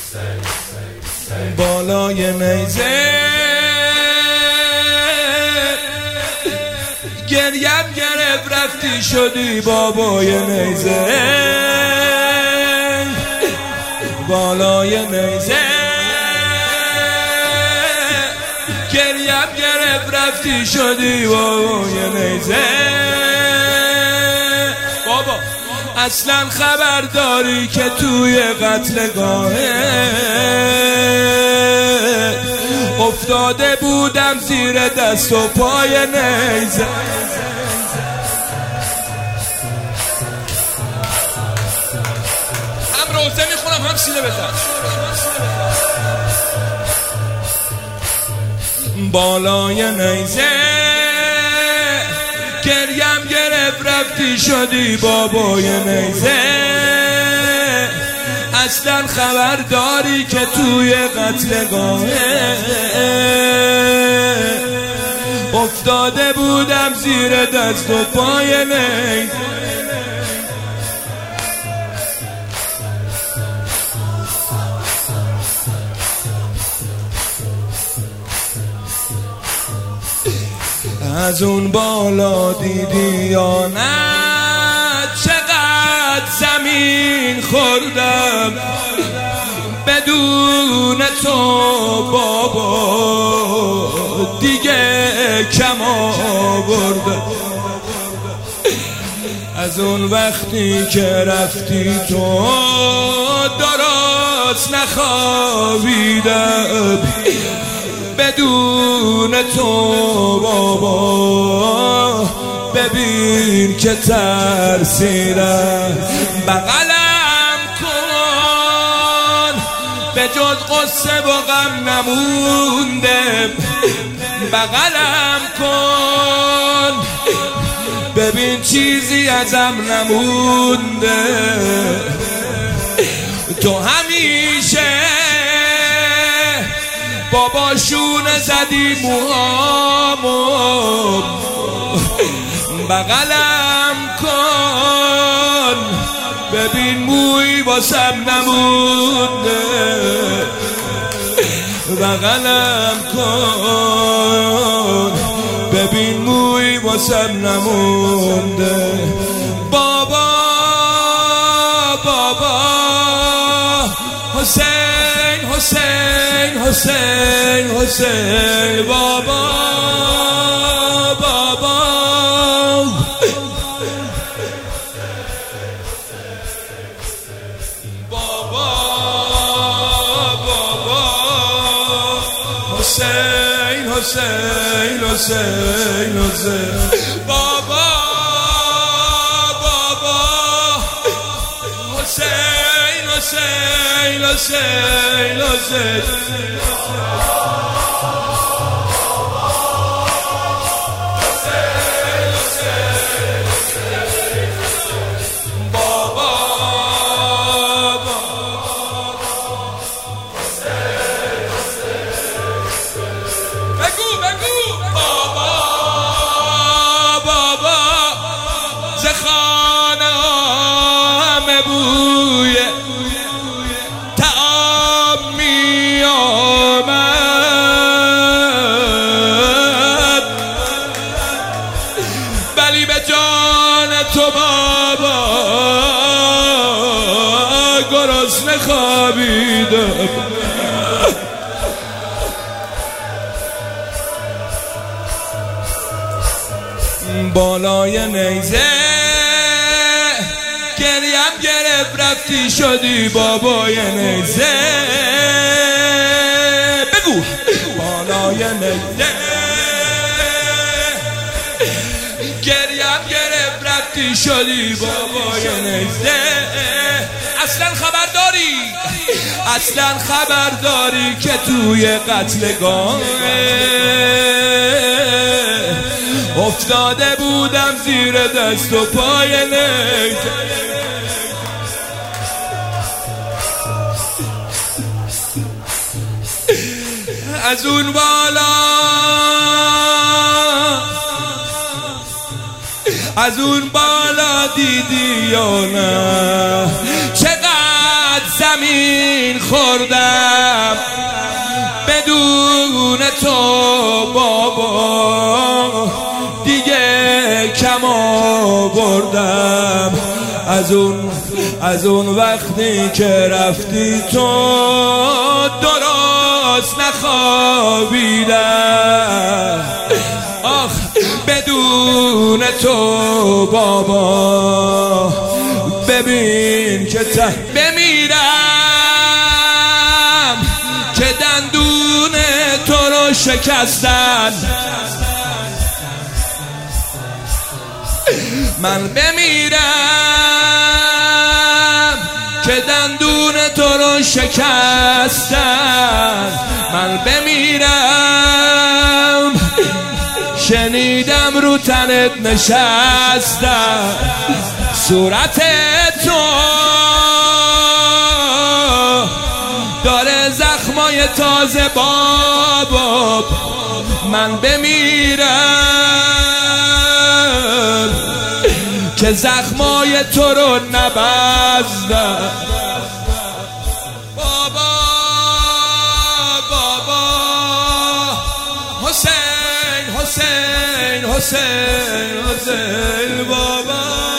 بالای نیزه گریم گرفت رفتی شدی بابای نیزه بالای نیزه گریم گرفت رفتی شدی بابای نیزه بابا اصلا خبر داری که توی قتلگاهه افتاده بودم زیر دست و پای نیزه هم روزه میخونم هم سینه بزن بالای نیزه گریم گرفت رفتی شدی بابای نیزه اصلا خبر داری که توی قتلگاهه افتاده بودم زیر دست و پای نیزه از اون بالا دیدی یا نه چقدر زمین خوردم بدون تو بابا دیگه کم آوردم از اون وقتی که رفتی تو درست نخوابیدم بدون تو بابا ببین که ترسیدم بغلم کن به جز قصه و غم نمونده بغلم کن ببین چیزی ازم نمونده تو همیشه باباشون زدی موهامو بغلم کن ببین موی واسم نمونده بغلم کن ببین موی واسم نمونده بابا بابا حسین حسین حسین حسین بابا بابا بابا بابا حسین حسین حسین حسین بابا بابا حسین حسین حسین حسین بوی تعام می آمد ولی به جان تو بابا گرسنه خوابیدم بالای نیزه گریم گرفت رفتی شدی بابای نیزه بگو بالای نیزه گریم گرفت رفتی شدی بابای نیزه اصلا خبر داری اصلا خبر داری که توی قتلگاه افتاده بودم زیر دست و پای نیزه از اون بالا از اون بالا دیدی یا نه چقدر زمین خوردم بدون تو بابا، دیگه کم آوردم از اون وقتی که رفتی تو، درست نخوابیدم. آخ بدون تو بابا، ببین که بمیرم که دندون تو رو شکستن. من بمیرم که دندون تو رو شکستن. من بمیرم شنیدم رو تنت نشستم. صورت تو داره زخمای تازه بابا. من بمیرم که زخمای تو رو نبستم. بابا بابا حسین حسین حسین حسین بابا.